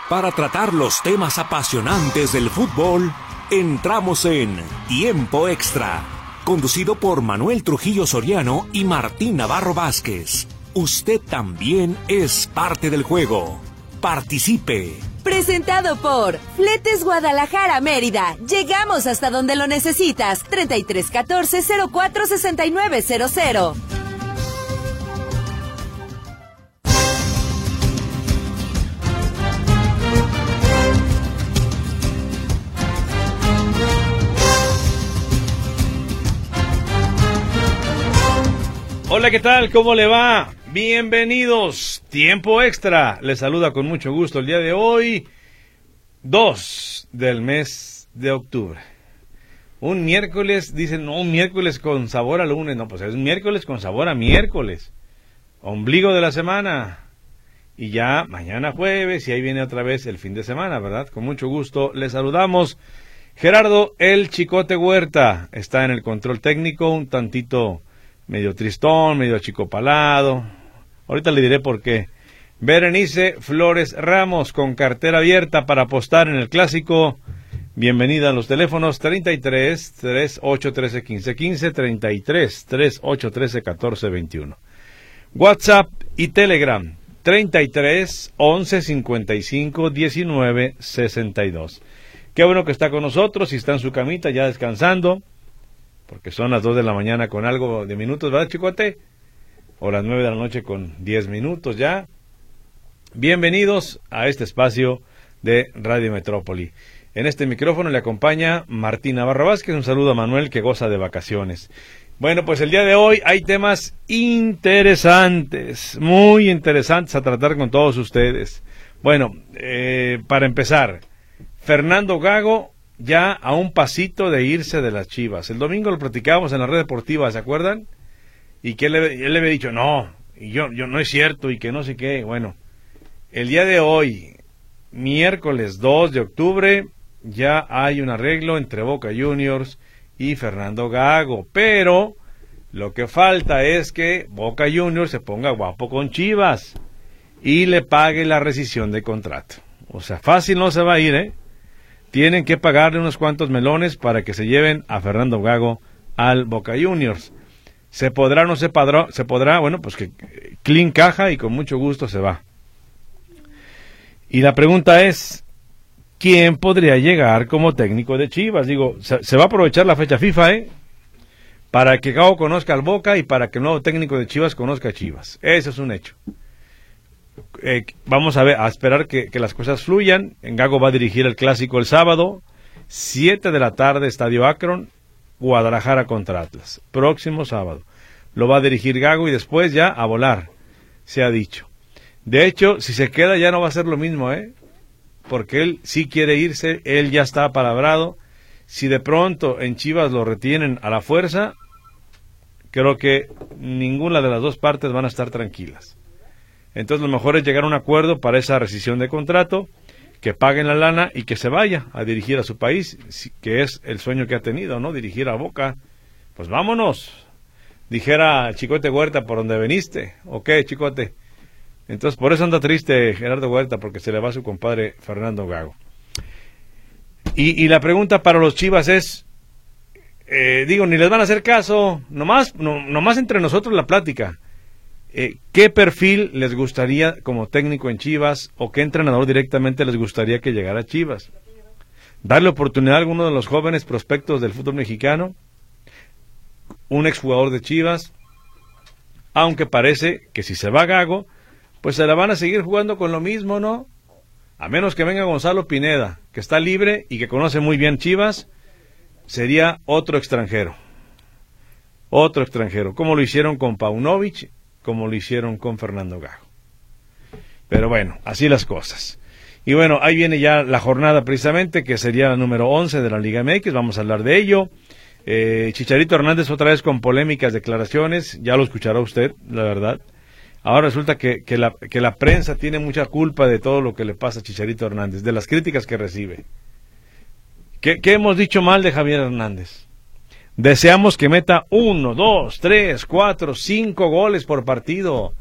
Para tratar los temas apasionantes del fútbol, entramos en Tiempo Extra, conducido por Manuel Trujillo Soriano y Martín Navarro Vázquez. Usted también es parte del juego. Participe. Presentado por Fletes Guadalajara Mérida. Llegamos hasta donde lo necesitas. 3314 04 6900. Hola, ¿qué tal? ¿Cómo le va? Bienvenidos. Tiempo Extra. Les saluda con mucho gusto el día de hoy, 2 del mes de octubre. Un miércoles, dicen, no, un miércoles con sabor a lunes. No, pues es un miércoles con sabor a miércoles. Ombligo de la semana. Y ya mañana jueves, y ahí viene otra vez el fin de semana, ¿verdad? Con mucho gusto les saludamos. Gerardo El Chicote Huerta está en el control técnico, un tantito medio tristón, medio achicopalado. Ahorita le diré por qué. Berenice Flores Ramos, con cartera abierta para apostar en el clásico. Bienvenida a los teléfonos 33 38 13 15 15, 33 38 13 14 21. WhatsApp y Telegram 33 11 55 19 62. Qué bueno que está con nosotros y está en su camita ya descansando, porque son las 2 de la mañana con algo de minutos, ¿verdad, Chicote? O las 9 de la noche con 10 minutos ya. Bienvenidos a este espacio de Radio Metrópoli. En este micrófono le acompaña Martín Navarro Vázquez. Un saludo a Manuel, que goza de vacaciones. Bueno, pues el día de hoy hay temas interesantes, muy interesantes a tratar con todos ustedes. Bueno, para empezar, Fernando Gago ya a un pasito de irse de las Chivas. El domingo lo platicábamos en la red deportiva, ¿se acuerdan? Y que él le había dicho, no, y yo no es cierto, y que no sé qué. Bueno, el día de hoy, miércoles 2 de octubre, ya hay un arreglo entre Boca Juniors y Fernando Gago, pero lo que falta es que Boca Juniors se ponga guapo con Chivas y le pague la rescisión de contrato. O sea, fácil no se va a ir, ¿eh? Tienen que pagarle unos cuantos melones para que se lleven a Fernando Gago al Boca Juniors. ¿Se podrá o no se podrá? Bueno, pues que clean caja y con mucho gusto se va. Y la pregunta es, ¿quién podría llegar como técnico de Chivas? Digo, se va a aprovechar la fecha FIFA, para que Gago conozca al Boca y para que el nuevo técnico de Chivas conozca a Chivas. Eso es un hecho. Vamos a esperar que las cosas fluyan. Gago va a dirigir el clásico el sábado, 7 de la tarde, Estadio Akron, Guadalajara contra Atlas. Próximo sábado. Lo va a dirigir Gago y después ya a volar, se ha dicho. De hecho, si se queda ya no va a ser lo mismo, porque él sí quiere irse, él ya está apalabrado. Si de pronto en Chivas lo retienen a la fuerza, creo que ninguna de las dos partes van a estar tranquilas. Entonces lo mejor es llegar a un acuerdo para esa rescisión de contrato, que paguen la lana y que se vaya a dirigir a su país, que es el sueño que ha tenido, ¿no? Dirigir a Boca. Pues vámonos, dijera Chicote Huerta, por donde veniste. ¿O qué, Chicote? Entonces por eso anda triste Gerardo Huerta, porque se le va a su compadre Fernando Gago. Y la pregunta para los Chivas es, ni les van a hacer caso, nomás entre nosotros la plática. ¿Qué perfil les gustaría como técnico en Chivas o qué entrenador directamente les gustaría que llegara a Chivas? ¿Darle oportunidad a alguno de los jóvenes prospectos del fútbol mexicano? ¿Un exjugador de Chivas? Aunque parece que si se va Gago, pues se la van a seguir jugando con lo mismo, ¿no? A menos que venga Gonzalo Pineda, que está libre y que conoce muy bien Chivas, sería otro extranjero. Otro extranjero, como lo hicieron con Paunovic, como lo hicieron con Fernando Gago. Pero bueno, así las cosas. Y bueno, ahí viene ya la jornada precisamente, que sería la número 11 de la Liga MX, vamos a hablar de ello. Chicharito Hernández otra vez con polémicas declaraciones, ya lo escuchará usted, la verdad. Ahora resulta que la prensa tiene mucha culpa de todo lo que le pasa a Chicharito Hernández, de las críticas que recibe. ¿Qué hemos dicho mal de Javier Hernández? Deseamos que meta 1, 2, 3, 4, 5 goles por partido.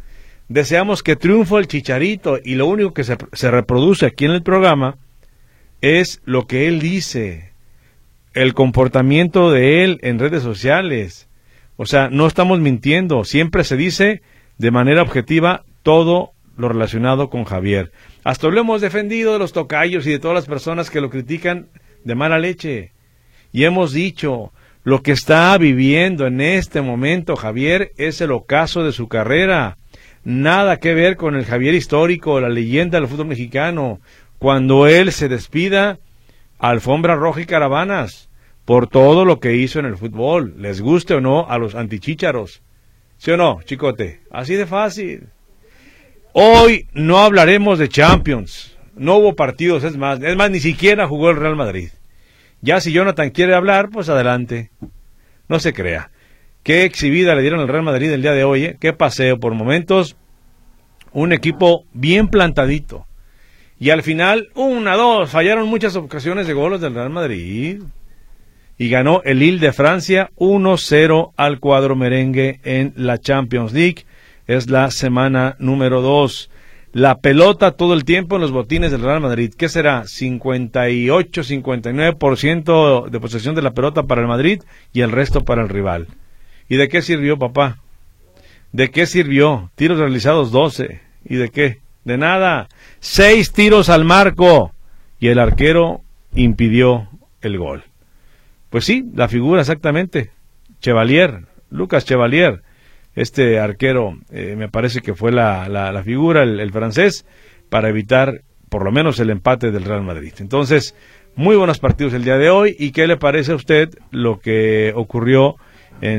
deseamos que triunfe el Chicharito, y lo único que se reproduce aquí en el programa es lo que él dice, el comportamiento de él en redes sociales. O sea, no estamos mintiendo, siempre se dice de manera objetiva todo lo relacionado con Javier. Hasta lo hemos defendido de los tocayos y de todas las personas que lo critican de mala leche. Y hemos dicho, lo que está viviendo en este momento Javier es el ocaso de su carrera. Nada que ver con el Javier histórico, la leyenda del fútbol mexicano. Cuando él se despida, alfombra roja y caravanas, por todo lo que hizo en el fútbol, les guste o no a los antichícharos. ¿Sí o no, Chicote? Así de fácil. Hoy no hablaremos de Champions, no hubo partidos, es más, ni siquiera jugó el Real Madrid. Ya si Jonathan quiere hablar, pues adelante. No se crea. Qué exhibida le dieron al Real Madrid el día de hoy, ¿eh? Qué paseo por momentos. Un equipo bien plantadito. Y al final, 1-2, fallaron muchas ocasiones de goles del Real Madrid. Y ganó el Lille de Francia 1-0 al cuadro merengue en la Champions League. Es la semana número 2. La pelota todo el tiempo en los botines del Real Madrid. ¿Qué será? 58-59% de posesión de la pelota para el Madrid y el resto para el rival. ¿Y de qué sirvió, papá? ¿De qué sirvió? Tiros realizados 12. ¿Y de qué? De nada. 6 tiros al marco y el arquero impidió el gol. Pues sí, la figura exactamente. Chevalier, Lucas Chevalier. Este arquero me parece que fue la figura, el francés, para evitar por lo menos el empate del Real Madrid. Entonces, muy buenos partidos el día de hoy. ¿Y qué le parece a usted lo que ocurrió allá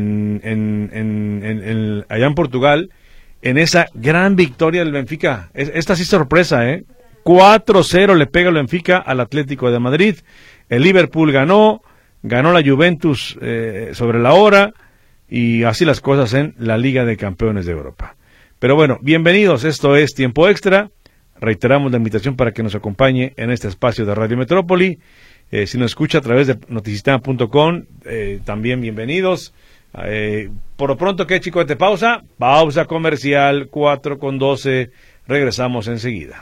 en Portugal, en esa gran victoria del Benfica? Esta sí sorpresa, 4-0 le pega el Benfica al Atlético de Madrid. El Liverpool ganó la Juventus sobre la hora. Y así las cosas en la Liga de Campeones de Europa. Pero bueno, bienvenidos, esto es Tiempo Extra. Reiteramos la invitación para que nos acompañe en este espacio de Radio Metrópoli. Si nos escucha a través de notisistema.com, también bienvenidos. Por lo pronto, ¿qué, Chicote? Pausa comercial, 4:12. Regresamos enseguida.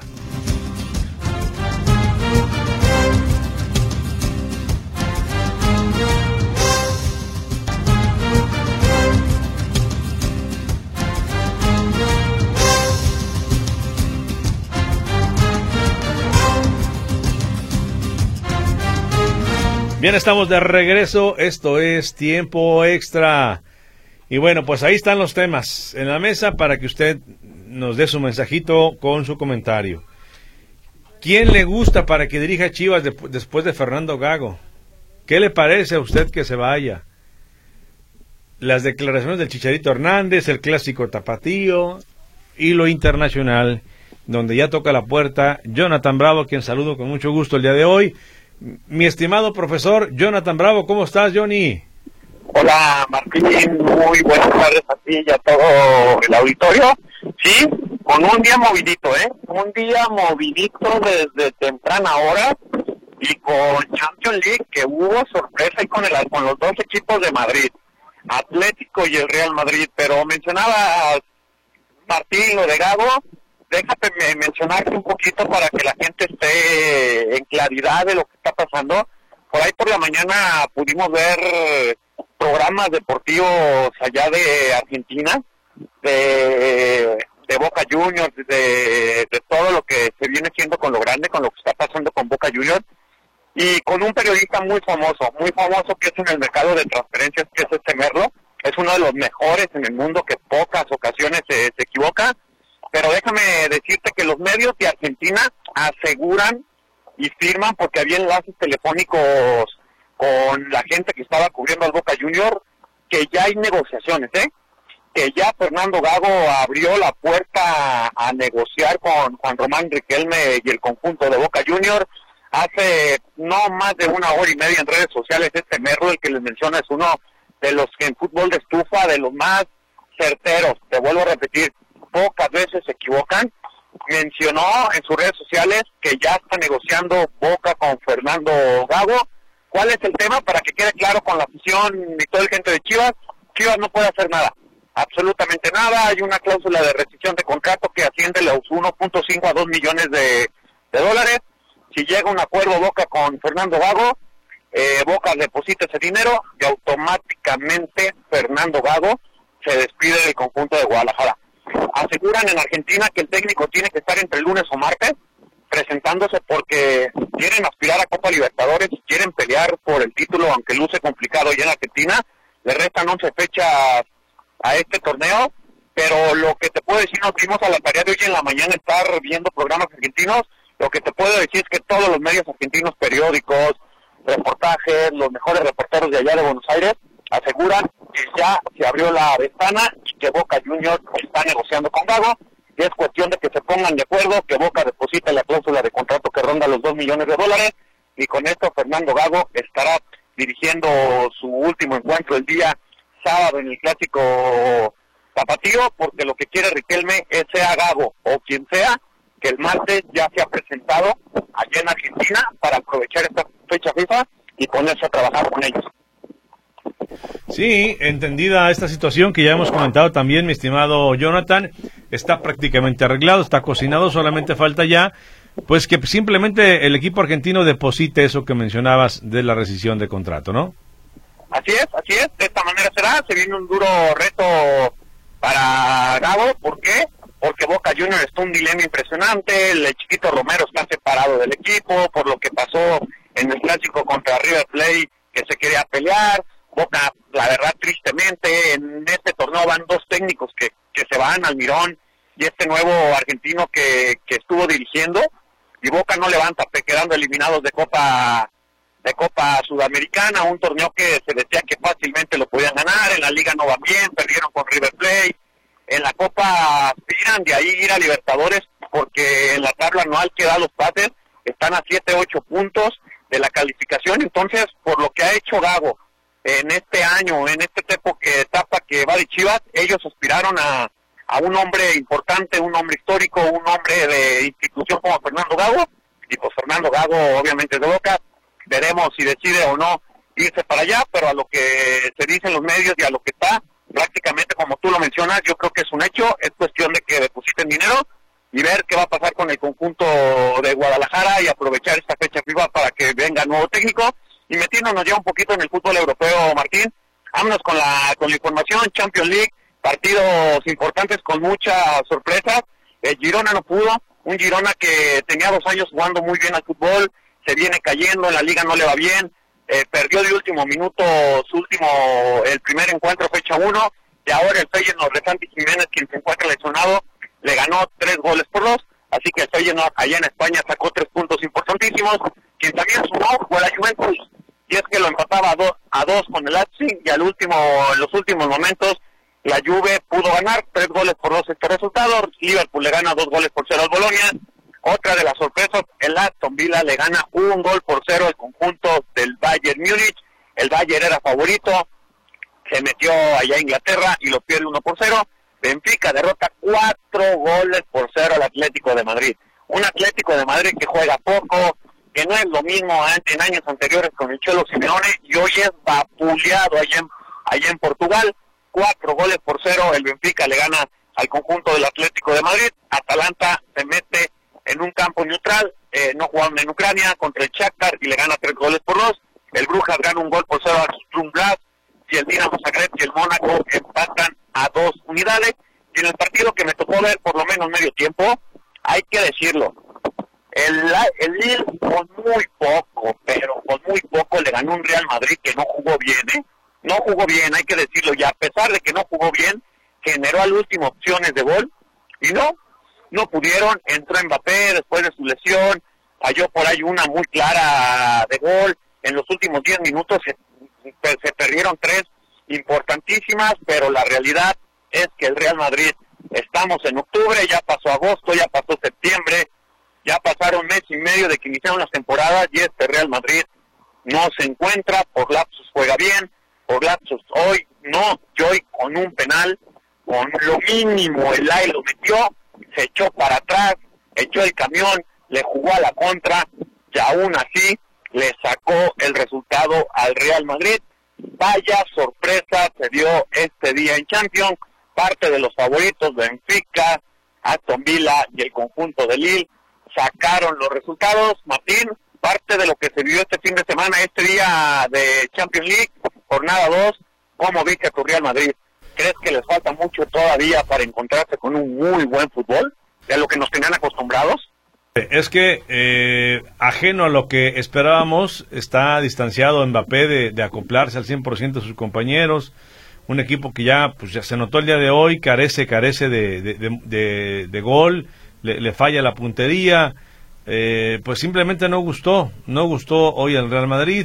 Bien, estamos de regreso, esto es Tiempo Extra. Y bueno, pues ahí están los temas en la mesa para que usted nos dé su mensajito con su comentario. ¿Quién le gusta para que dirija Chivas después de Fernando Gago? ¿Qué le parece a usted que se vaya? Las declaraciones del Chicharito Hernández, el clásico tapatío y lo internacional, donde ya toca la puerta Jonathan Bravo, quien saludo con mucho gusto el día de hoy. Mi estimado profesor Jonathan Bravo, ¿cómo estás, Johnny? Hola, Martín, muy buenas tardes a ti y a todo el auditorio. Sí, con un día movidito, un día movidito desde temprana hora y con Champions League, que hubo sorpresa ahí con los dos equipos de Madrid, Atlético y el Real Madrid. Pero mencionaba Martín lo de Gago. Déjame mencionarte un poquito para que la gente esté en claridad de lo que está pasando. Por ahí por la mañana pudimos ver programas deportivos allá de Argentina, de Boca Juniors, de todo lo que se viene siendo con lo grande, con lo que está pasando con Boca Juniors, y con un periodista muy famoso que es en el mercado de transferencias, que es Merlo. Es uno de los mejores en el mundo, que pocas ocasiones se equivoca. Pero déjame decirte que los medios de Argentina aseguran y firman, porque había enlaces telefónicos con la gente que estaba cubriendo al Boca Juniors, que ya hay negociaciones, que ya Fernando Gago abrió la puerta a negociar con Juan Román Riquelme y el conjunto de Boca Juniors. Hace no más de 1 hora y media en redes sociales, Merlo, el que les menciona, es uno de los que en fútbol de estufa, de los más certeros, te vuelvo a repetir, pocas veces se equivocan. Mencionó en sus redes sociales que ya está negociando Boca con Fernando Gago. ¿Cuál es el tema? Para que quede claro con la afición y toda la gente de Chivas. Chivas no puede hacer nada. absolutamente nada. Hay una cláusula de rescisión de contrato que asciende los 1.5 a 2 millones de dólares. Si llega un acuerdo Boca con Fernando Gago, Boca deposita ese dinero y automáticamente Fernando Gago se despide del conjunto de Guadalajara. Aseguran en Argentina que el técnico tiene que estar entre lunes o martes presentándose porque quieren aspirar a Copa Libertadores, quieren pelear por el título, aunque luce complicado ya en Argentina. Le restan 11 fechas a este torneo, pero lo que te puedo decir, nos dimos a la tarea de hoy en la mañana estar viendo programas argentinos. Lo que te puedo decir es que todos los medios argentinos, periódicos, reportajes, los mejores reporteros de allá de Buenos Aires, aseguran que ya se abrió la ventana y que Boca Juniors está negociando con Gago. Y es cuestión de que se pongan de acuerdo, que Boca deposite la cláusula de contrato que ronda los 2 millones de dólares, y con esto Fernando Gago estará dirigiendo su último encuentro el día sábado en el clásico tapatío, porque lo que quiere Riquelme es, sea Gago o quien sea, que el martes ya se ha presentado allá en Argentina para aprovechar esta fecha FIFA y ponerse a trabajar con ellos. Sí, entendida esta situación que ya hemos comentado también, mi estimado Jonathan, está prácticamente arreglado, está cocinado, solamente falta ya, pues que simplemente el equipo argentino deposite eso que mencionabas de la rescisión de contrato, ¿no? Así es, de esta manera será. Se viene un duro reto para Gago. ¿Por qué? Porque Boca Juniors está un dilema impresionante. El chiquito Romero está separado del equipo por lo que pasó en el clásico contra River Plate, que se quería pelear. Boca, la verdad, tristemente, en este torneo van 2 técnicos que se van, Almirón y este nuevo argentino que estuvo dirigiendo, y Boca no levanta, quedando eliminados de Copa Sudamericana, un torneo que se decía que fácilmente lo podían ganar. En la Liga no va bien, perdieron con River Plate. En la Copa aspiran de ahí ir a Libertadores, porque en la tabla anual que da los pases están a 7-8 puntos de la calificación. Entonces, por lo que ha hecho Gago en este año, en esta etapa que va de Chivas, ellos aspiraron a un hombre importante, un hombre histórico, un hombre de institución como Fernando Gago, y pues Fernando Gago obviamente es de Boca. Veremos si decide o no irse para allá, pero a lo que se dice en los medios y a lo que está, prácticamente como tú lo mencionas, yo creo que es un hecho. Es cuestión de que depositen dinero y ver qué va a pasar con el conjunto de Guadalajara y aprovechar esta fecha FIFA para que venga nuevo técnico. Y metiéndonos ya un poquito en el fútbol europeo, Martín, vámonos con la información. Champions League, partidos importantes con muchas sorpresas. El Girona no pudo, un Girona que tenía 2 años jugando muy bien al fútbol, se viene cayendo, en la liga no le va bien, perdió de último minuto el primer encuentro, fecha 1, y ahora el Feyenoord de Santi Jiménez, quien se encuentra lesionado, le ganó 3-2, así que el Feyenoord allá en España sacó 3 puntos importantísimos. Quien también sumó fue la Juventus, y es que lo empataba 2 con el Leipzig, y en los últimos momentos la Juve pudo ganar 3-2 este resultado. Liverpool le gana 2-0 al Bolonia. Otra de las sorpresas, el Aston Villa le gana 1-0 al conjunto del Bayern Múnich. El Bayern era favorito, se metió allá a Inglaterra y lo pierde 1-0. Benfica derrota 4-0 al Atlético de Madrid. Un Atlético de Madrid que juega poco, que no es lo mismo en años anteriores con el Cholo Simeone, y hoy es vapuleado allá en Portugal. 4-0, el Benfica le gana al conjunto del Atlético de Madrid. Atalanta se mete en un campo neutral, no jugaron en Ucrania, contra el Shakhtar, y le gana 3-2. El Brujas gana 1-0 al Sturm Graz, y el Dinamo Zagreb y el Mónaco empatan a 2 unidades. Y en el partido que me tocó ver por lo menos medio tiempo, hay que decirlo, el Lille con muy poco, pero con muy poco le ganó un Real Madrid que no jugó bien, no jugó bien, hay que decirlo, y a pesar de que no jugó bien, generó al último opciones de gol, y no pudieron. Entró Mbappé después de su lesión, falló por ahí una muy clara de gol. En los últimos 10 minutos se perdieron 3 importantísimas, pero la realidad es que el Real Madrid, estamos en octubre, ya pasó agosto, ya pasó septiembre, ya pasaron 1 mes y medio de que iniciaron las temporadas, y este Real Madrid no se encuentra, por lapsos juega bien, por lapsos hoy no, y hoy con un penal, con lo mínimo el AI lo metió, se echó para atrás, echó el camión, le jugó a la contra, y aún así le sacó el resultado al Real Madrid. Vaya sorpresa se dio este día en Champions, parte de los favoritos, Benfica, Aston Villa y el conjunto de Lille, sacaron los resultados. Martín, parte de lo que se vivió este fin de semana, este día de Champions League, jornada 2, ¿cómo viste a tu Real Madrid? ¿Crees que les falta mucho todavía para encontrarse con un muy buen fútbol, de lo que nos tenían acostumbrados? Es que, ajeno a lo que esperábamos, está distanciado Mbappé de acoplarse al 100% de sus compañeros. Un equipo que ya se notó el día de hoy, carece de gol, le falla la puntería. Pues simplemente no gustó hoy al Real Madrid,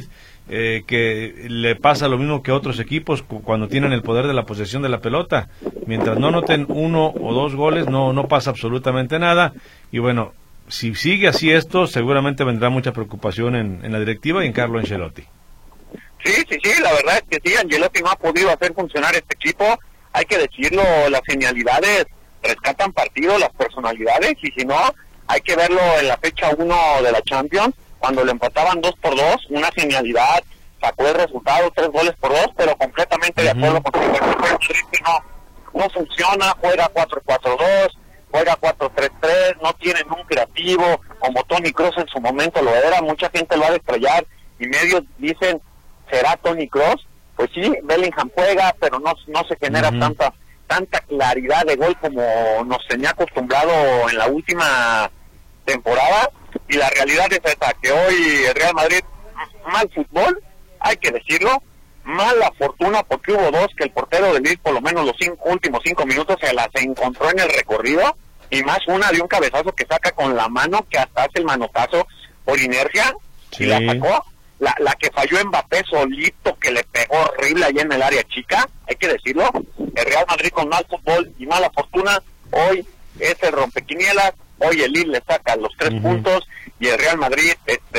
que le pasa lo mismo que a otros equipos cuando tienen el poder de la posesión de la pelota. Mientras no noten 1 o 2 goles, no pasa absolutamente nada. Y bueno, si sigue así esto, seguramente vendrá mucha preocupación en la directiva y en Carlo Ancelotti. Sí, la verdad es que sí, Ancelotti no ha podido hacer funcionar este equipo, hay que decirlo, las genialidades rescatan partido, las personalidades, y si no, hay que verlo en la fecha 1 de la Champions, cuando le empataban 2-2, una genialidad, sacó el resultado 3-2, pero completamente de acuerdo con el que no funciona, juega 4-4-2, juega 4-3-3, no tienen un creativo, como Toni Kroos en su momento lo era, mucha gente lo va a estrellar, y medios dicen, ¿será Toni Kroos? Pues sí, Bellingham juega, pero no se genera tanta claridad de gol como nos tenía acostumbrado en la última temporada, y la realidad es esa, que hoy el Real Madrid, mal fútbol, hay que decirlo, mala fortuna, porque hubo dos que el portero del Lille, por lo menos los últimos 5 minutos, se las encontró en el recorrido, y más una de un cabezazo que saca con la mano, que hasta hace el manotazo por inercia, y la sacó. La que falló Mbappé solito, que le pegó horrible allá en el área chica, hay que decirlo. El Real Madrid con mal fútbol y mala fortuna, hoy es el rompequinielas, hoy el Lille le saca los 3 puntos, y el Real Madrid,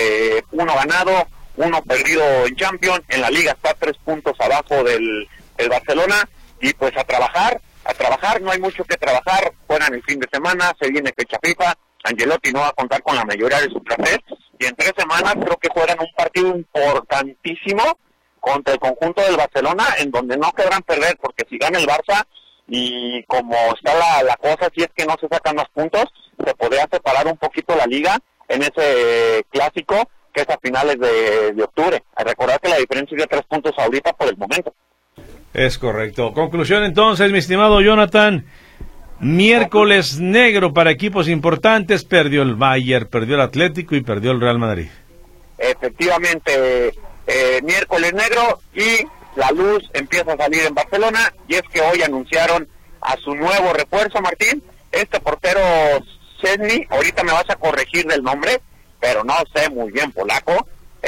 1 ganado, 1 perdido en Champions, en la Liga está 3 puntos abajo del Barcelona, y pues a trabajar, no hay mucho que trabajar, juegan el fin de semana, se viene fecha FIFA, Ancelotti no va a contar con la mayoría de su plantel, y en 3 semanas creo que juegan un partido importantísimo contra el conjunto del Barcelona, en donde no querrán perder, porque si gana el Barça, y como está la cosa, si es que no se sacan los puntos, se podría separar un poquito la liga en ese clásico, que es a finales de octubre. A recordar que la diferencia es de 3 puntos ahorita por el momento. Es correcto. Conclusión entonces, mi estimado Jonathan. Miércoles negro para equipos importantes, perdió el Bayern, perdió el Atlético y perdió el Real Madrid. Efectivamente, miércoles negro, y la luz empieza a salir en Barcelona, y es que hoy anunciaron a su nuevo refuerzo, Martín, este portero Szczęsny, ahorita me vas a corregir del nombre, pero no sé muy bien polaco,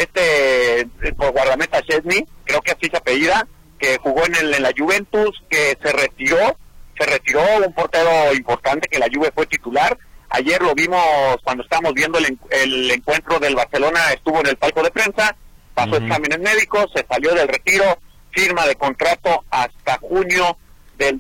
por guardameta Szczęsny, creo que así se apellida, que jugó en la Juventus, que se retiró, un portero importante, que la Juve fue titular. Ayer lo vimos cuando estábamos viendo el encuentro del Barcelona, estuvo en el palco de prensa, pasó exámenes médicos, se salió del retiro, firma de contrato hasta junio del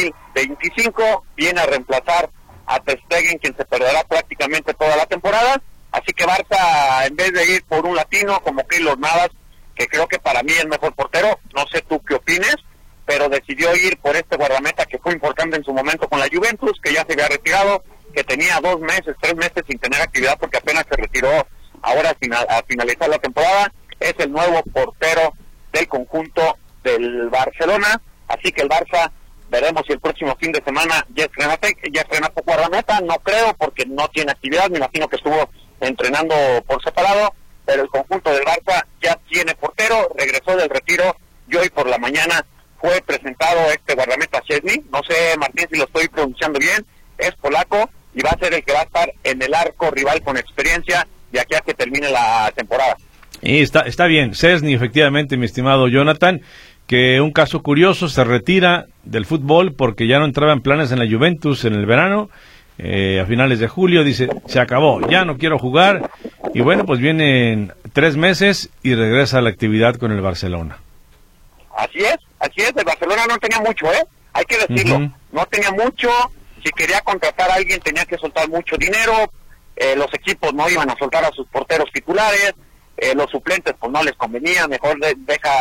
2025, viene a reemplazar a Ter Stegen, quien se perderá prácticamente toda la temporada. Así que Barça, en vez de ir por un latino como Keylor Navas, que creo que para mí es el mejor portero, no sé tú qué opines, pero decidió ir por este guardameta que fue importante en su momento con la Juventus, que ya se había retirado, que tenía 2 meses, 3 meses sin tener actividad porque apenas se retiró ahora a finalizar la temporada. Es el nuevo portero del conjunto del Barcelona, así que el Barça, veremos si el próximo fin de semana ya estrena por guardameta, no creo, porque no tiene actividad, me imagino que estuvo entrenando por separado, pero el conjunto del Barça ya tiene portero, regresó del retiro, y hoy por la mañana fue presentado este guardameta Szczęsny, no sé, Martín, si lo estoy pronunciando bien, es polaco, y va a ser el que va a estar en el arco rival con experiencia de aquí a que termine la temporada. Y está bien, Szczęsny, efectivamente, mi estimado Jonathan, que un caso curioso, se retira del fútbol porque ya no entraba en planes en la Juventus en el verano, a finales de julio, dice, se acabó, ya no quiero jugar, y bueno, pues vienen 3 meses y regresa a la actividad con el Barcelona. Así es, el Barcelona no tenía mucho, hay que decirlo, no tenía mucho, si quería contratar a alguien tenía que soltar mucho dinero, los equipos no iban a soltar a sus porteros titulares, los suplentes pues no les convenía, mejor deja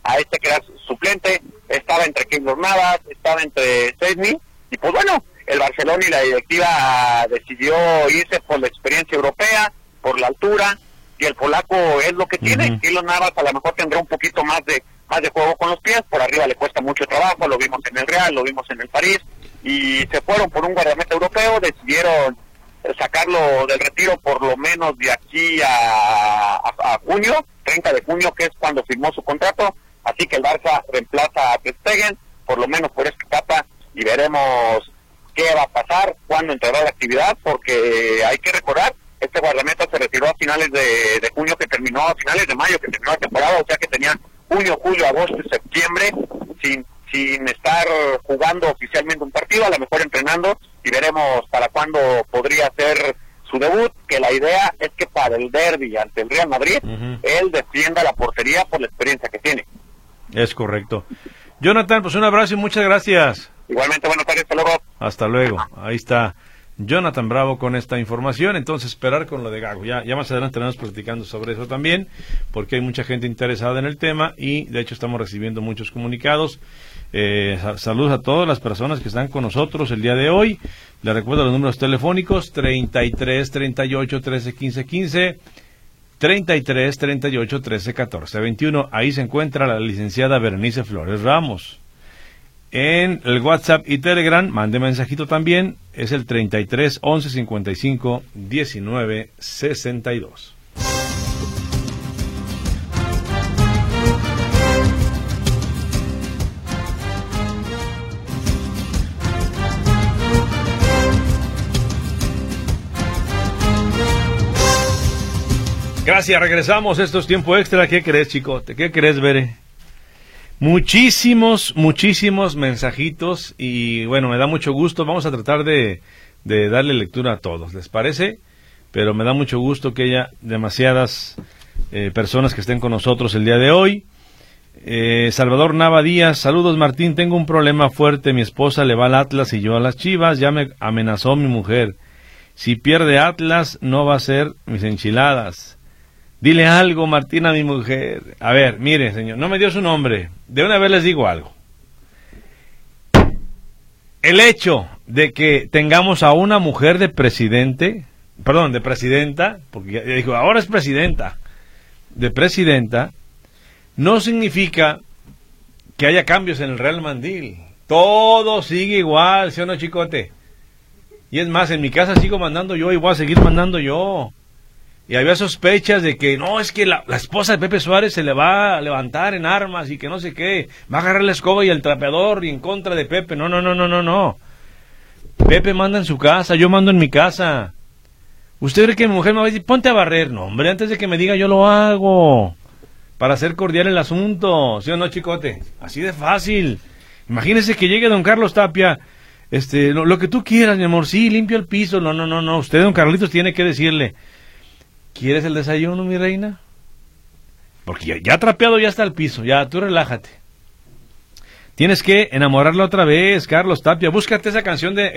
a este que era suplente, estaba entre Keylor Navas, estaba entre Szczęsny, y pues bueno, el Barcelona y la directiva decidió irse por la experiencia europea, por la altura, y el polaco es lo que tiene. Keylor Navas a lo mejor tendrá un poquito más de juego con los pies, por arriba le cuesta mucho trabajo, lo vimos en el Real, lo vimos en el París, y se fueron por un guardameta europeo, decidieron sacarlo del retiro por lo menos de aquí a junio, 30 de junio, que es cuando firmó su contrato, así que el Barça reemplaza a Ter Stegen, por lo menos por esta etapa, y veremos qué va a pasar, cuándo entrará la actividad, porque hay que recordar, este guardameta se retiró a finales de junio, que terminó a finales de mayo, que terminó la temporada, o sea que tenía junio, julio, agosto y septiembre sin estar jugando oficialmente un partido, a lo mejor entrenando, y veremos para cuándo podría ser su debut, que la idea es que para el derbi ante el Real Madrid, él defienda la portería por la experiencia que tiene. Es correcto. Jonathan, pues un abrazo y muchas gracias. Igualmente, buenas tardes, hasta luego. Hasta luego. Ahí está Jonathan Bravo con esta información. Entonces, esperar con lo de Gago. Ya más adelante estaremos platicando sobre eso también, porque hay mucha gente interesada en el tema y de hecho estamos recibiendo muchos comunicados. Saludos a todas las personas que están con nosotros el día de hoy. Les recuerdo los números telefónicos: 33 38 13 15 15, 33 38 13 14 21. Ahí se encuentra la licenciada Berenice Flores Ramos. En el WhatsApp y Telegram, mande mensajito también, es el 33 11 55 19 62. Gracias, regresamos. Esto es Tiempo Extra. ¿Qué crees, chicote? ¿Qué crees, Bere? Muchísimos mensajitos y bueno, me da mucho gusto. Vamos a tratar de darle lectura a todos, ¿les parece? Pero me da mucho gusto que haya demasiadas personas que estén con nosotros el día de hoy. Salvador Nava Díaz: saludos Martín, tengo un problema fuerte, mi esposa le va al Atlas y yo a las Chivas, ya me amenazó mi mujer, si pierde Atlas no va a ser mis enchiladas. Dile algo, Martín, a mi mujer. A ver, mire, señor, no me dio su nombre. De una vez les digo algo. El hecho de que tengamos a una mujer de presidenta, porque ya dijo, ahora es presidenta, de presidenta, no significa que haya cambios en el Real Mandil. Todo sigue igual, ¿sí o no, chicote? Y es más, en mi casa sigo mandando yo y voy a seguir mandando yo. Y había sospechas de que no, es que la esposa de Pepe Suárez se le va a levantar en armas y que no sé qué, va a agarrar la escoba y el trapeador y en contra de Pepe. No. Pepe manda en su casa, yo mando en mi casa. ¿Usted cree que mi mujer me va a decir, ponte a barrer? No, hombre, antes de que me diga yo lo hago, para hacer cordial el asunto, ¿sí o no, chicote? Así de fácil. Imagínese que llegue don Carlos Tapia, lo que tú quieras, mi amor, sí, limpio el piso. No, usted, don Carlitos, tiene que decirle, ¿quieres el desayuno, mi reina? Porque ya trapeado ya está el piso, ya, tú relájate. Tienes que enamorarla otra vez, Carlos Tapia. Búscate esa canción de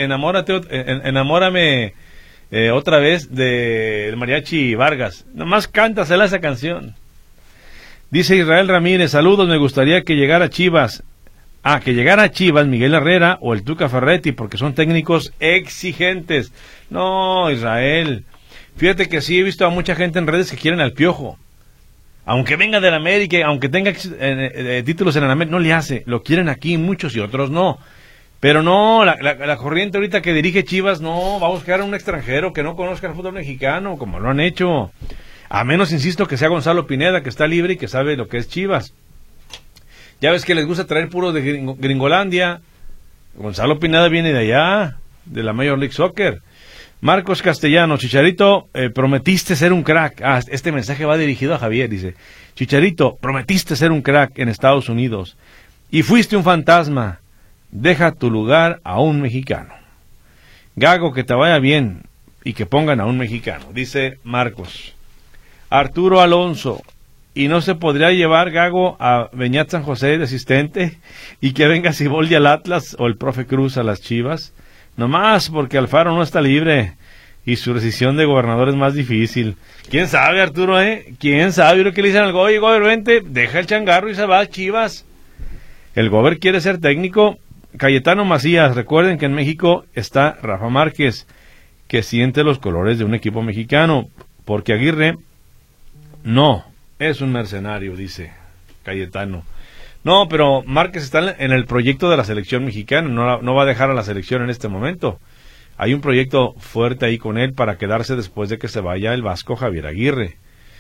Enamórame otra vez, de Mariachi Vargas. Nomás cántasela esa canción. Dice Israel Ramírez: saludos, me gustaría que llegara Chivas. Que llegara Chivas Miguel Herrera o el Tuca Ferretti, porque son técnicos exigentes. No, Israel, fíjate que sí he visto a mucha gente en redes que quieren al Piojo. Aunque venga del América, aunque tenga títulos en el América, no le hace. Lo quieren aquí muchos y otros no. Pero no, la corriente ahorita que dirige Chivas no va a buscar a un extranjero que no conozca el fútbol mexicano, como lo han hecho. A menos, insisto, que sea Gonzalo Pineda, que está libre y que sabe lo que es Chivas. Ya ves que les gusta traer puros de Gringolandia. Gonzalo Pineda viene de allá, de la Major League Soccer. Marcos Castellanos: Chicharito, prometiste ser un crack. Este mensaje va dirigido a Javier, dice: Chicharito, prometiste ser un crack en Estados Unidos y fuiste un fantasma. Deja tu lugar a un mexicano. Gago, que te vaya bien y que pongan a un mexicano, dice Marcos. Arturo Alonso: ¿y no se podría llevar Gago a Beñat San José de asistente y que venga Siboldi al Atlas o el profe Cruz a las Chivas? Nomás porque Alfaro no está libre y su rescisión de gobernador es más difícil. ¿Quién sabe, Arturo, ¿Quién sabe? Yo creo que le dicen al Gober, Gober, vente, deja el changarro y se va a Chivas. El Gober quiere ser técnico. Cayetano Macías, recuerden que en México está Rafa Márquez, que siente los colores de un equipo mexicano, porque Aguirre no es un mercenario, dice Cayetano. No, pero Márquez está en el proyecto de la selección mexicana, no va a dejar a la selección en este momento. Hay un proyecto fuerte ahí con él para quedarse después de que se vaya el vasco Javier Aguirre.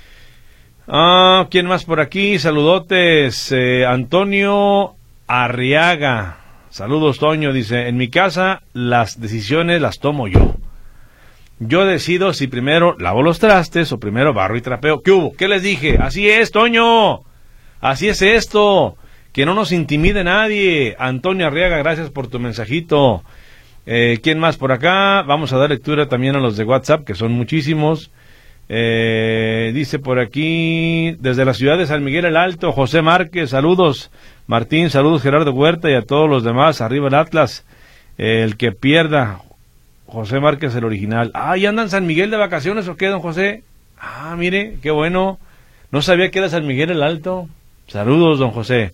¿Quién más por aquí? Saludotes. Antonio Arriaga. Saludos, Toño. Dice, en mi casa las decisiones las tomo yo. Yo decido si primero lavo los trastes o primero barro y trapeo. ¿Qué hubo? ¿Qué les dije? Así es, Toño. Así es esto. Que no nos intimide nadie. Antonio Arriaga, gracias por tu mensajito. ¿Quién más por acá? Vamos a dar lectura también a los de WhatsApp, que son muchísimos. Dice por aquí, desde la ciudad de San Miguel el Alto, José Márquez, saludos. Martín, saludos Gerardo Huerta y a todos los demás. Arriba el Atlas, el que pierda. José Márquez, el original. ¿Ya anda en San Miguel de vacaciones o qué, don José? Mire, qué bueno. No sabía que era San Miguel el Alto. Saludos, don José.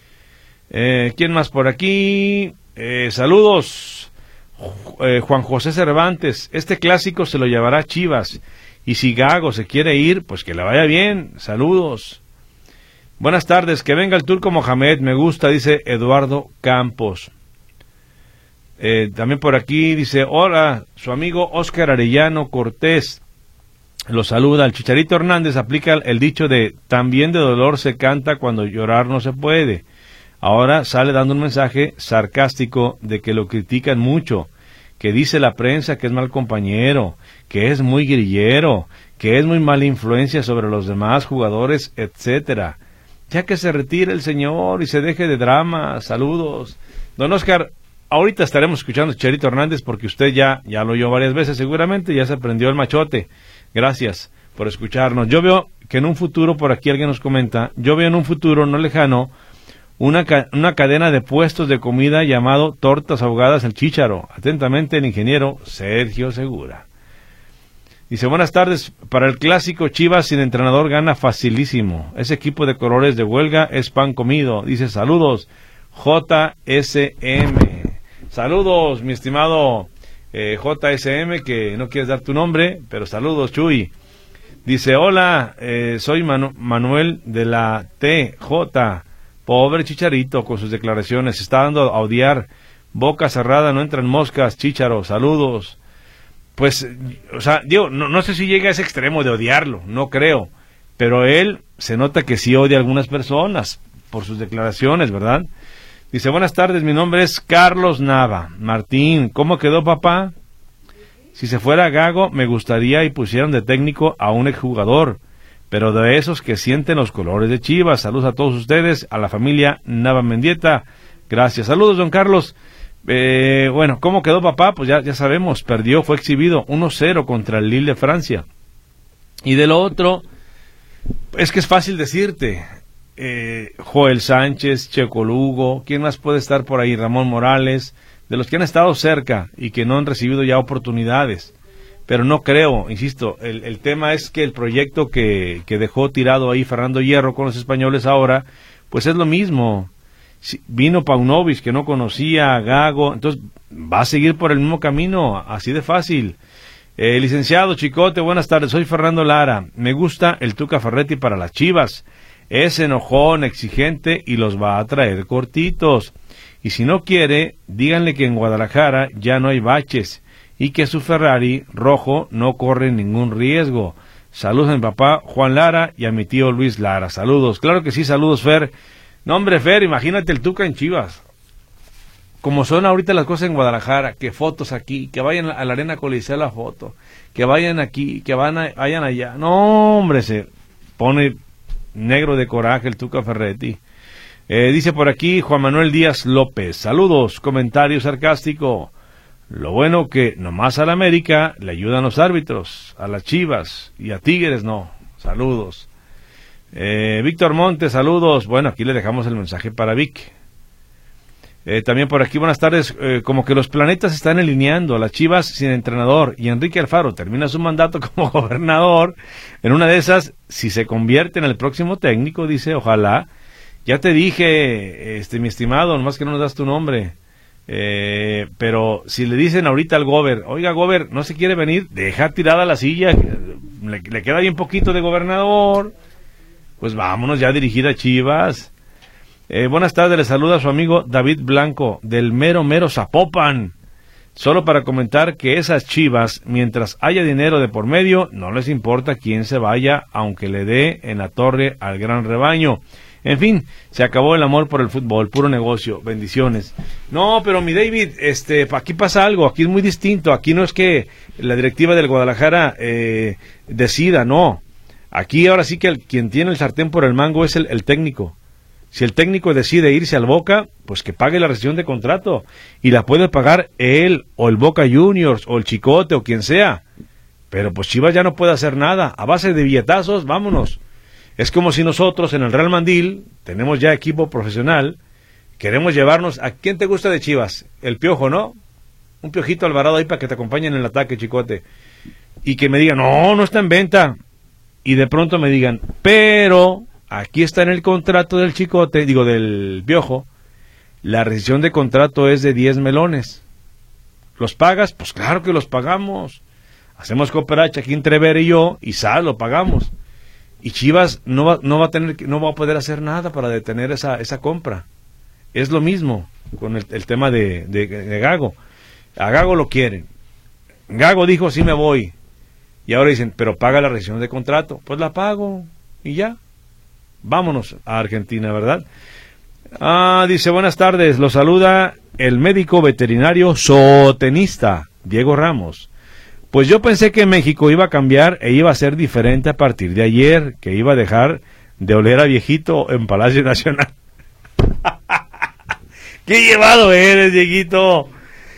¿Quién más por aquí? Saludos. Juan José Cervantes, este clásico se lo llevará Chivas. Y si Gago se quiere ir, pues que le vaya bien. Saludos. Buenas tardes, que venga el Turco Mohamed, me gusta, dice Eduardo Campos. También por aquí dice, hola, su amigo Óscar Arellano Cortés lo saluda. El Chicharito Hernández aplica el dicho de, también de dolor se canta cuando llorar no se puede. Ahora sale dando un mensaje sarcástico de que lo critican mucho, que dice la prensa que es mal compañero, que es muy grillero, que es muy mala influencia sobre los demás jugadores, etcétera. Ya que se retire el señor y se deje de drama. Saludos. Don Óscar, ahorita estaremos escuchando a Chicharito Hernández porque usted ya lo oyó varias veces seguramente, ya se aprendió el machote. Gracias por escucharnos. Yo veo que en un futuro, por aquí alguien nos comenta, yo veo en un futuro no lejano una cadena de puestos de comida llamado Tortas Ahogadas El Chícharo. Atentamente el ingeniero Sergio Segura. Dice, buenas tardes, para el clásico Chivas sin entrenador gana facilísimo. Ese equipo de colores de huelga es pan comido. Dice, saludos, JSM. Saludos, mi estimado JSM, que no quieres dar tu nombre, pero saludos, Chuy. Dice, hola, soy Manuel de la TJ. Pobre Chicharito con sus declaraciones, se está dando a odiar. Boca cerrada, no entran moscas, Chícharo, saludos. Pues, o sea, digo, no sé si llega a ese extremo de odiarlo, no creo. Pero él se nota que sí odia a algunas personas por sus declaraciones, ¿verdad? Dice, buenas tardes, mi nombre es Carlos Nava. Martín, ¿cómo quedó papá? Si se fuera Gago, me gustaría y pusieran de técnico a un exjugador, pero de esos que sienten los colores de Chivas. Saludos a todos ustedes, a la familia Nava Mendieta. Gracias. Saludos, don Carlos. Bueno, ¿cómo quedó papá? Pues ya sabemos, perdió, fue exhibido 1-0 contra el Lille de Francia. Y de lo otro, es que es fácil decirte, Joel Sánchez, Checo Lugo, ¿quién más puede estar por ahí? Ramón Morales, de los que han estado cerca y que no han recibido ya oportunidades. Pero no creo, insisto, el tema es que el proyecto que dejó tirado ahí Fernando Hierro con los españoles ahora, pues es lo mismo. Vino Paunovic, que no conocía a Gago, entonces va a seguir por el mismo camino, así de fácil. Licenciado Chicote, buenas tardes, soy Fernando Lara. Me gusta el Tuca Ferretti para las Chivas. Es enojón, exigente y los va a traer cortitos. Y si no quiere, díganle que en Guadalajara ya no hay baches y que su Ferrari rojo no corre ningún riesgo. Saludos a mi papá Juan Lara y a mi tío Luis Lara. Saludos. Claro que sí, saludos, Fer. No, hombre, Fer, imagínate el Tuca en Chivas. Como son ahorita las cosas en Guadalajara, que fotos aquí, que vayan a la Arena Coliseo la foto, que vayan aquí, que vayan allá. No, hombre, se pone negro de coraje el Tuca Ferretti. Dice por aquí Juan Manuel Díaz López. Saludos, comentario sarcástico. Lo bueno que nomás a la América le ayudan los árbitros, a las Chivas y a Tigres no. Saludos. Víctor Montes, saludos. Bueno, aquí le dejamos el mensaje para Vic. También por aquí, buenas tardes. Como que los planetas se están alineando. Las Chivas sin entrenador. Y Enrique Alfaro termina su mandato como gobernador. En una de esas, si se convierte en el próximo técnico, dice, ojalá. Ya te dije, mi estimado, nomás que no nos das tu nombre. Pero si le dicen ahorita al gober, oiga gober, no se quiere venir, deja tirada la silla, le queda bien poquito de gobernador. Pues vámonos ya a dirigir a Chivas. Buenas tardes, le saluda a su amigo David Blanco, del mero Zapopan. Solo para comentar que esas Chivas, mientras haya dinero de por medio, no les importa quién se vaya, aunque le dé en la torre al gran rebaño. En fin, se acabó el amor por el fútbol, puro negocio, bendiciones. No, pero mi David, aquí pasa algo, aquí es muy distinto, aquí no es que la directiva del Guadalajara decida, no. Aquí ahora sí que quien tiene el sartén por el mango es el técnico. Si el técnico decide irse al Boca, pues que pague la rescisión de contrato. Y la puede pagar él, o el Boca Juniors, o el Chicote, o quien sea. Pero pues Chivas ya no puede hacer nada. A base de billetazos, vámonos. Es como si nosotros en el Real Mandil, tenemos ya equipo profesional, queremos llevarnos... ¿A quién te gusta de Chivas? El Piojo, ¿no? Un Piojito Alvarado ahí para que te acompañen en el ataque, Chicote. Y que me digan, no está en venta. Y de pronto me digan, pero... aquí está en el contrato del Chicote, del Piojo, la rescisión de contrato es de 10 melones. ¿Los pagas? Pues claro que los pagamos. Hacemos cooperacha aquí entre Ver y yo, y lo pagamos. Y Chivas no va a poder hacer nada para detener esa compra. Es lo mismo con el tema de Gago. A Gago lo quieren. Gago dijo, sí me voy. Y ahora dicen, pero paga la rescisión de contrato. Pues la pago, y ya. Vámonos a Argentina, ¿verdad? Dice, buenas tardes, lo saluda el médico veterinario zootenista, Diego Ramos. Pues yo pensé que México iba a cambiar e iba a ser diferente a partir de ayer, que iba a dejar de oler a viejito en Palacio Nacional. ¡Qué llevado eres, Dieguito!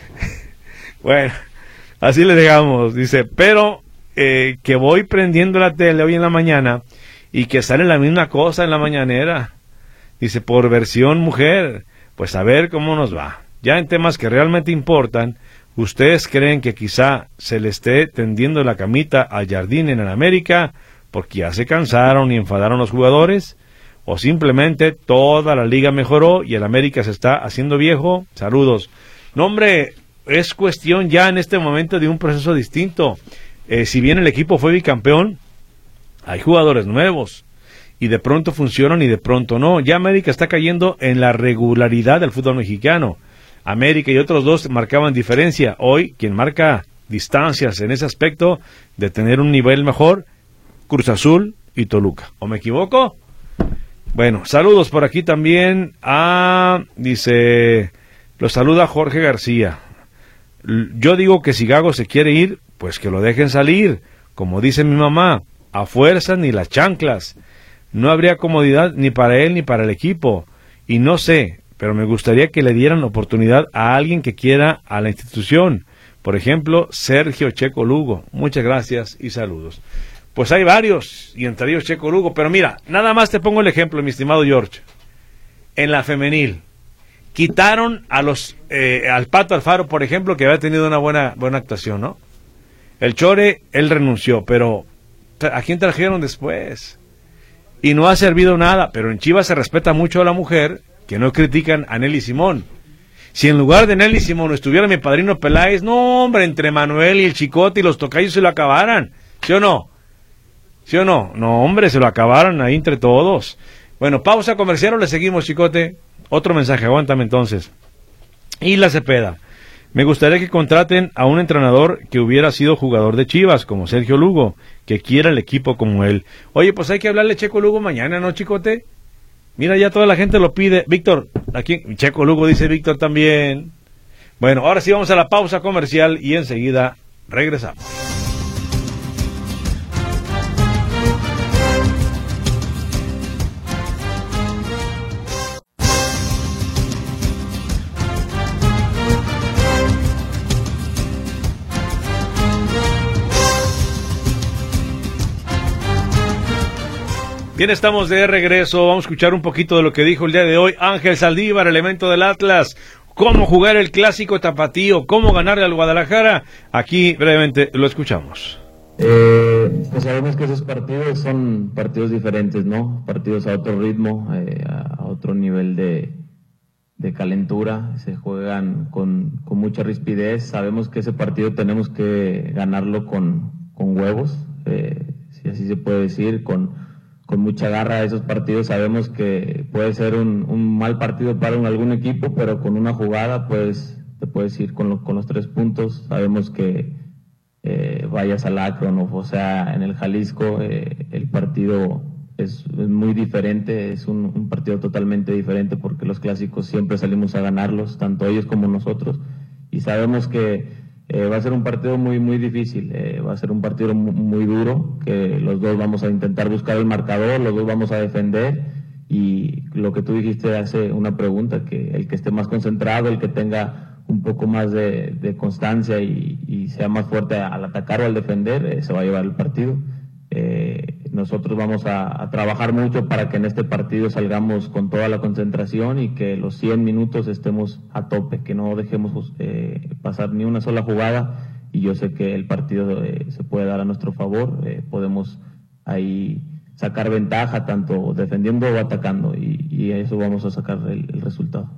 Bueno, así le dejamos, dice, pero que voy prendiendo la tele hoy en la mañana... y que sale la misma cosa en la mañanera. Dice, por versión mujer, pues a ver cómo nos va. Ya en temas que realmente importan, ¿ustedes creen que quizá se le esté tendiendo la camita al Jardín en el América porque ya se cansaron y enfadaron los jugadores? ¿O simplemente toda la liga mejoró y el América se está haciendo viejo? Saludos. No, hombre, es cuestión ya en este momento de un proceso distinto. Si bien el equipo fue bicampeón, hay jugadores nuevos y de pronto funcionan y de pronto no. Ya América está cayendo en la regularidad del fútbol mexicano. América y otros dos marcaban diferencia. Hoy quien marca distancias en ese aspecto de tener un nivel mejor, Cruz Azul y Toluca. ¿O me equivoco? Bueno, saludos por aquí también. Dice, lo saluda Jorge García. Yo digo que si Gago se quiere ir, pues que lo dejen salir. Como dice mi mamá, a fuerza ni las chanclas. No habría comodidad ni para él ni para el equipo. Y no sé, pero me gustaría que le dieran oportunidad a alguien que quiera a la institución. Por ejemplo, Sergio Checo Lugo. Muchas gracias y saludos. Pues hay varios, y entre ellos Checo Lugo. Pero mira, nada más te pongo el ejemplo, mi estimado George. En la femenil, quitaron al Pato Alfaro, por ejemplo, que había tenido una buena actuación, ¿no? El Chore, él renunció, pero ¿a quién trajeron después? Y no ha servido nada, pero en Chivas se respeta mucho a la mujer, que no critican a Nelly Simón. Si en lugar de Nelly Simón estuviera mi padrino Peláez, no, hombre, entre Manuel y el Chicote y los tocayos se lo acabaran. ¿Sí o no? ¿Sí o no? No, hombre, se lo acabaran ahí entre todos. Bueno, pausa comercial o le seguimos, Chicote. Otro mensaje, aguántame entonces. Isla Cepeda. Me gustaría que contraten a un entrenador que hubiera sido jugador de Chivas, como Sergio Lugo, que quiera el equipo como él. Oye, pues hay que hablarle a Checo Lugo mañana, ¿no, Chicote? Mira, ya toda la gente lo pide. Víctor, aquí Checo Lugo dice Víctor también. Bueno, ahora sí vamos a la pausa comercial y enseguida regresamos. Bien, estamos de regreso. Vamos a escuchar un poquito de lo que dijo el día de hoy Ángel Saldívar, elemento del Atlas. cómo jugar el clásico tapatío, cómo ganarle al Guadalajara. Aquí brevemente lo escuchamos. Pues sabemos que esos partidos son partidos diferentes, ¿no? Partidos a otro ritmo, a otro nivel de calentura, se juegan con mucha rispidez. Sabemos que ese partido tenemos que ganarlo con huevos, si así se puede decir, con mucha garra. Esos partidos sabemos que puede ser un mal partido para algún equipo, pero con una jugada pues te puedes ir con los 3 puntos. Sabemos que vayas al Akron o sea en el Jalisco, el partido es muy diferente, es un partido totalmente diferente, porque los clásicos siempre salimos a ganarlos, tanto ellos como nosotros, y sabemos que va a ser un partido muy difícil, va a ser un partido muy duro, que los dos vamos a intentar buscar el marcador, los dos vamos a defender, y lo que tú dijiste hace una pregunta, que el que esté más concentrado, el que tenga un poco más de constancia y sea más fuerte al atacar o al defender, se va a llevar el partido. Nosotros vamos a trabajar mucho para que en este partido salgamos con toda la concentración y que los 100 minutos estemos a tope, que no dejemos pasar ni una sola jugada, y yo sé que el partido se puede dar a nuestro favor, podemos ahí sacar ventaja tanto defendiendo o atacando, y eso vamos a sacar el resultado.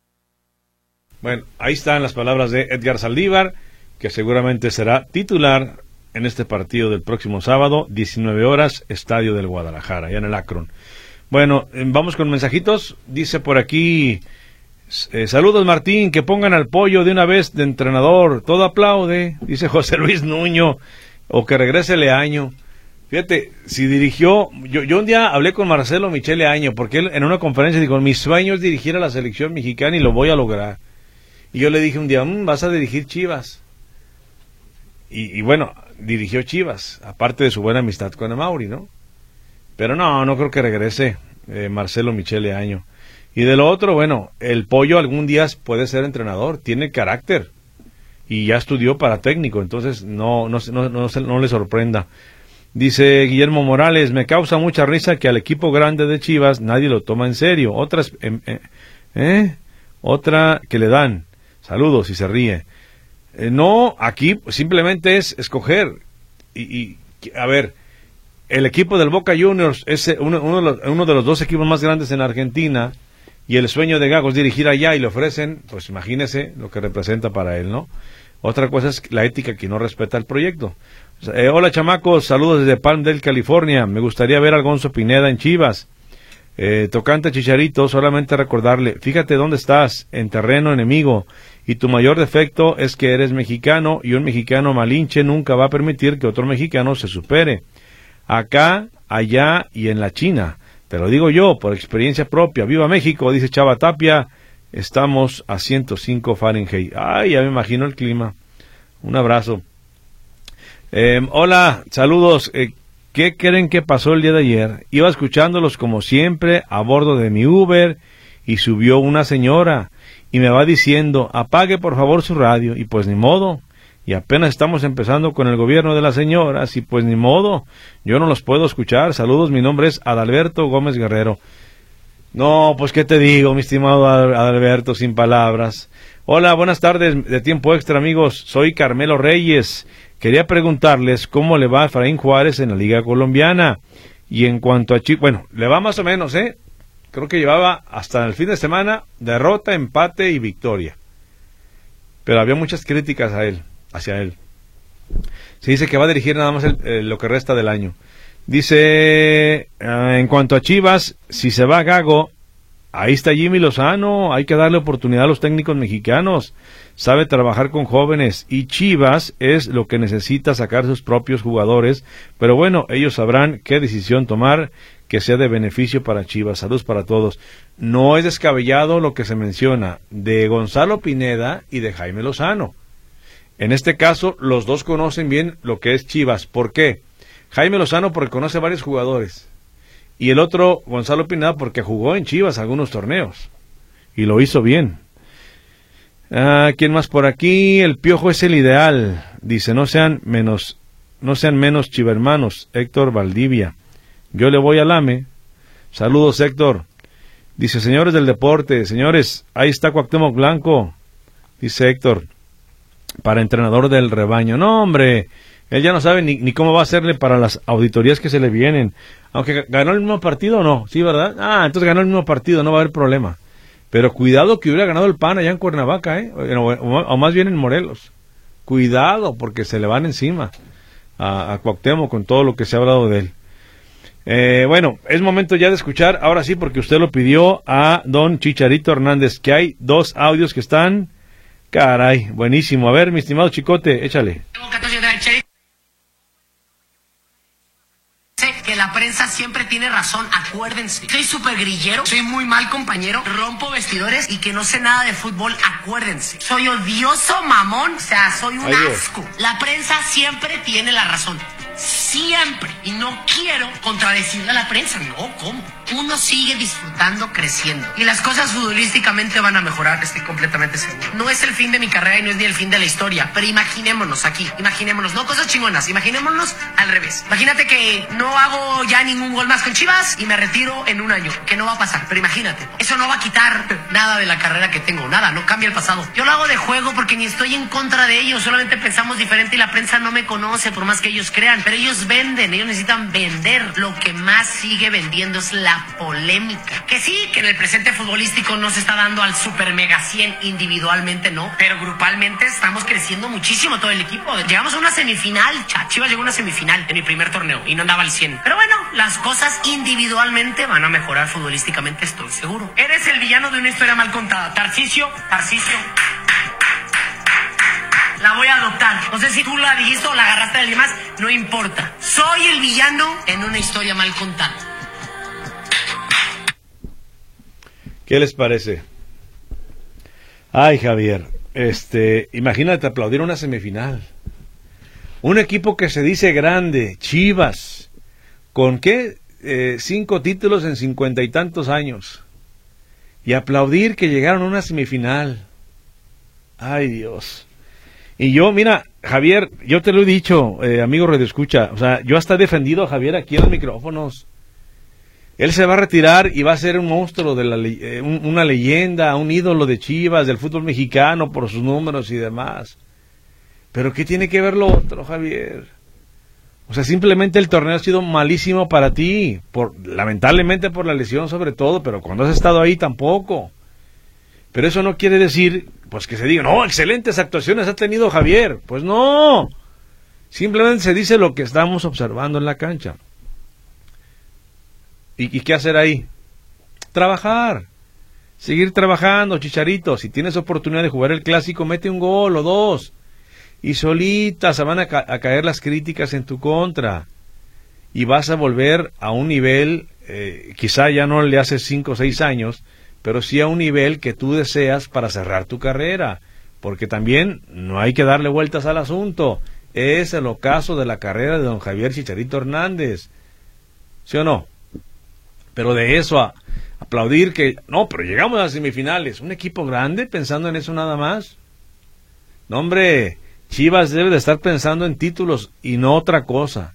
Bueno, ahí están las palabras de Edgar Saldívar, que seguramente será titular en este partido del próximo sábado, 19 horas, Estadio del Guadalajara, allá en el Akron. Bueno, vamos con mensajitos. Dice por aquí, saludos Martín, que pongan al Pollo de una vez de entrenador, todo aplaude, dice José Luis Nuño, o que regrese Leaño. Fíjate, si dirigió, yo un día hablé con Marcelo Michel Leaño, porque él en una conferencia dijo, mi sueño es dirigir a la selección mexicana y lo voy a lograr. Y yo le dije un día, vas a dirigir Chivas. Y bueno, dirigió Chivas, aparte de su buena amistad con Amauri, ¿no? Pero no creo que regrese Marcelo Michel Leaño. Y de lo otro, bueno, el Pollo algún día puede ser entrenador, tiene carácter y ya estudió para técnico, entonces no le sorprenda. Dice Guillermo Morales, me causa mucha risa que al equipo grande de Chivas nadie lo toma en serio. Otra que le dan. Saludos, y se ríe. No, aquí simplemente es escoger. Y a ver, el equipo del Boca Juniors es uno de los 2 equipos más grandes en Argentina, y el sueño de Gago es dirigir allá, y le ofrecen, pues imagínese lo que representa para él, ¿no? Otra cosa es la ética, que no respeta el proyecto. Hola chamacos, saludos desde Palmdale, California. Me gustaría ver a Alonso Pineda en Chivas. Tocante Chicharito, solamente recordarle, fíjate dónde estás, en terreno enemigo, y tu mayor defecto es que eres mexicano, y un mexicano malinche nunca va a permitir que otro mexicano se supere. Acá, allá y en la China. Te lo digo yo, por experiencia propia. ¡Viva México!, dice Chava Tapia. Estamos a 105 Fahrenheit. Ay, ya me imagino el clima. Un abrazo. Hola, saludos. ¿Qué creen que pasó el día de ayer? Iba escuchándolos como siempre a bordo de mi Uber y subió una señora y me va diciendo, apague por favor su radio, y pues ni modo, y apenas estamos empezando con el gobierno de las señoras, y pues ni modo, yo no los puedo escuchar. Saludos, mi nombre es Adalberto Gómez Guerrero. No, pues qué te digo, mi estimado Adalberto, sin palabras. Hola, buenas tardes de Tiempo Extra, amigos, soy Carmelo Reyes. Quería preguntarles cómo le va a Efraín Juárez en la Liga Colombiana. Y en cuanto a bueno, le va más o menos, creo que llevaba hasta el fin de semana derrota, empate y victoria. Pero había muchas críticas hacia él. Se dice que va a dirigir nada más lo que resta del año. Dice, en cuanto a Chivas, si se va Gago, ahí está Jimmy Lozano, hay que darle oportunidad a los técnicos mexicanos, sabe trabajar con jóvenes, y Chivas es lo que necesita, sacar sus propios jugadores, pero bueno, ellos sabrán qué decisión tomar que sea de beneficio para Chivas. Saludos para todos. No es descabellado lo que se menciona de Gonzalo Pineda y de Jaime Lozano. En este caso, los dos conocen bien lo que es Chivas. ¿Por qué? Jaime Lozano porque conoce varios jugadores, y el otro, Gonzalo Pineda, porque jugó en Chivas algunos torneos y lo hizo bien. ¿Quién más por aquí? El Piojo es el ideal, dice, no sean menos chivermanos. Héctor Valdivia, yo le voy al AME. Saludos, Héctor. Dice, señores del deporte, señores, ahí está Cuauhtémoc Blanco, dice Héctor, para entrenador del rebaño. No, hombre, él ya no sabe ni cómo va a hacerle para las auditorías que se le vienen. Aunque ganó el mismo partido o no, ¿sí, verdad? Ah, entonces ganó el mismo partido, no va a haber problema. Pero cuidado que hubiera ganado el PAN allá en Cuernavaca, o más bien en Morelos. Cuidado, porque se le van encima a Cuauhtémoc con todo lo que se ha hablado de él. Bueno, es momento ya de escuchar, ahora sí, porque usted lo pidió, a don Chicharito Hernández, que hay 2 audios que están, caray, buenísimo. A ver, mi estimado Chicote, échale. Que la prensa siempre tiene razón, acuérdense. Soy súper grillero, soy muy mal compañero, rompo vestidores y que no sé nada de fútbol, acuérdense. Soy odioso, mamón, o sea, soy un asco. La prensa siempre tiene la razón. Siempre. Y no quiero contradecirle a la prensa, no, ¿cómo? Uno sigue disfrutando, creciendo. Y las cosas futbolísticamente van a mejorar, estoy completamente seguro. No es el fin de mi carrera y no es ni el fin de la historia, pero imaginémonos aquí, imaginémonos, no cosas chingonas, imaginémonos al revés. Imagínate que no hago ya ningún gol más con Chivas y me retiro en un año, que no va a pasar, pero imagínate. Eso no va a quitar nada de la carrera que tengo, nada, no cambia el pasado. Yo lo hago de juego porque ni estoy en contra de ellos, solamente pensamos diferente y la prensa no me conoce por más que ellos crean. Pero ellos venden, ellos necesitan vender. Lo que más sigue vendiendo es la polémica. Que sí, que en el presente futbolístico no se está dando al super mega 100 individualmente, no, pero grupalmente estamos creciendo muchísimo todo el equipo. Llegamos a una semifinal, Chivas llegó a una semifinal en mi primer torneo y no andaba al 100. Pero bueno, las cosas individualmente van a mejorar futbolísticamente, estoy seguro. Eres el villano de una historia mal contada. Tarcisio. La voy a adoptar. No sé si tú la dijiste o la agarraste de alguien más, no importa. Soy el villano en una historia mal contada. ¿Qué les parece? Ay, Javier, imagínate aplaudir una semifinal. Un equipo que se dice grande, Chivas, ¿con qué? 5 títulos en 50 y tantos años. Y aplaudir que llegaron a una semifinal. Ay, Dios. Y yo, mira, Javier, yo te lo he dicho, amigo Radio Escucha, o sea, yo hasta he defendido a Javier aquí en los micrófonos. Él se va a retirar y va a ser un monstruo, una leyenda, un ídolo de Chivas, del fútbol mexicano, por sus números y demás. Pero ¿qué tiene que ver lo otro, Javier? O sea, simplemente el torneo ha sido malísimo para ti, lamentablemente por la lesión sobre todo, pero cuando has estado ahí tampoco. Pero eso no quiere decir, pues que se diga, no, excelentes actuaciones ha tenido Javier. Pues no, simplemente se dice lo que estamos observando en la cancha. ¿Y qué hacer ahí? Trabajar, seguir trabajando, Chicharito. Si tienes oportunidad de jugar el clásico, mete un gol o 2. Y solitas se van a caer las críticas en tu contra. Y vas a volver a un nivel, quizá ya no le hace 5 o 6 años, pero sí a un nivel que tú deseas para cerrar tu carrera, porque también no hay que darle vueltas al asunto. Es el ocaso de la carrera de don Javier Chicharito Hernández, ¿sí o no? Pero de eso a aplaudir que, no, pero llegamos a las semifinales, un equipo grande pensando en eso nada más. No, hombre, Chivas debe de estar pensando en títulos y no otra cosa.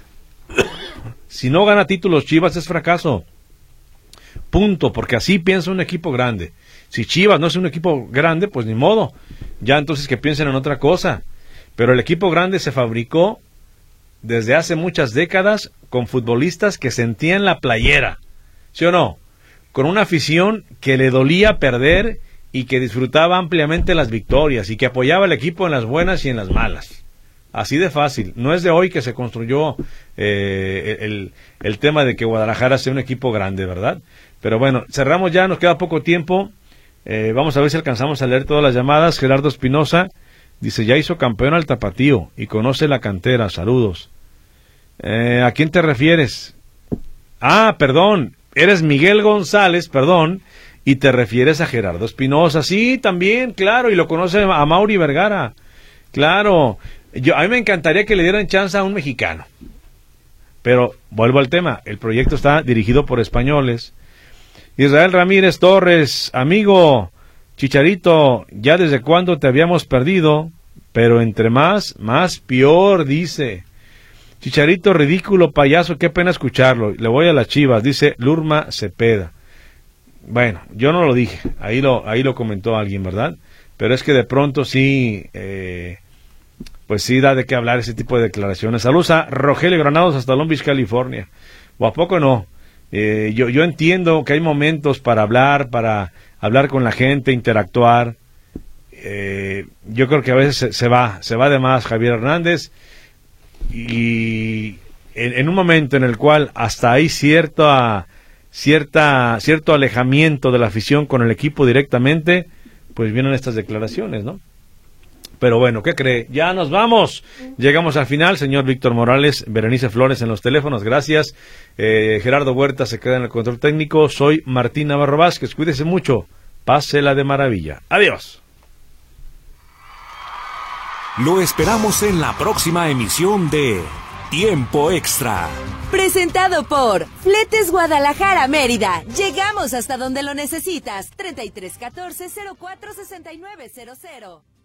Si no gana títulos Chivas es fracaso. Punto, porque así piensa un equipo grande. Si Chivas no es un equipo grande, pues ni modo. Ya entonces que piensen en otra cosa. Pero el equipo grande se fabricó desde hace muchas décadas con futbolistas que sentían la playera, ¿sí o no? Con una afición que le dolía perder y que disfrutaba ampliamente las victorias y que apoyaba al equipo en las buenas y en las malas. Así de fácil. No es de hoy que se construyó el tema de que Guadalajara sea un equipo grande, ¿verdad? Pero bueno, cerramos ya, nos queda poco tiempo. Vamos a ver si alcanzamos a leer todas las llamadas. Gerardo Espinosa dice, ya hizo campeón al Tapatío y conoce la cantera. Saludos. ¿A quién te refieres? Ah, perdón, eres Miguel González, perdón, y te refieres a Gerardo Espinosa. Sí, también, claro, y lo conoce a Mauri Vergara. Claro, a mí me encantaría que le dieran chance a un mexicano. Pero vuelvo al tema, el proyecto está dirigido por españoles. Israel Ramírez Torres, amigo Chicharito, ya desde cuándo te habíamos perdido, pero entre más peor, dice. Chicharito, ridículo, payaso, qué pena escucharlo. Le voy a las Chivas, dice Lurma Cepeda. bueno, yo no lo dije, ahí lo comentó alguien, ¿verdad? Pero es que de pronto sí, pues sí da de qué hablar ese tipo de declaraciones. Saludos a Rogelio Granados hasta Long Beach, California. ¿O a poco no? Yo entiendo que hay momentos para hablar con la gente, interactuar. Yo creo que a veces se va de más Javier Hernández, y en un momento en el cual hasta hay cierto alejamiento de la afición con el equipo directamente, pues vienen estas declaraciones, ¿no? Pero bueno, ¿qué cree? Ya nos vamos. Llegamos al final. Señor Víctor Morales, Berenice Flores en los teléfonos, gracias. Gerardo Huerta se queda en el control técnico. Soy Martín Navarro Vázquez. Cuídese mucho. Pásela de maravilla. Adiós. Lo esperamos en la próxima emisión de Tiempo Extra. Presentado por Fletes Guadalajara Mérida. Llegamos hasta donde lo necesitas. 3314-046900.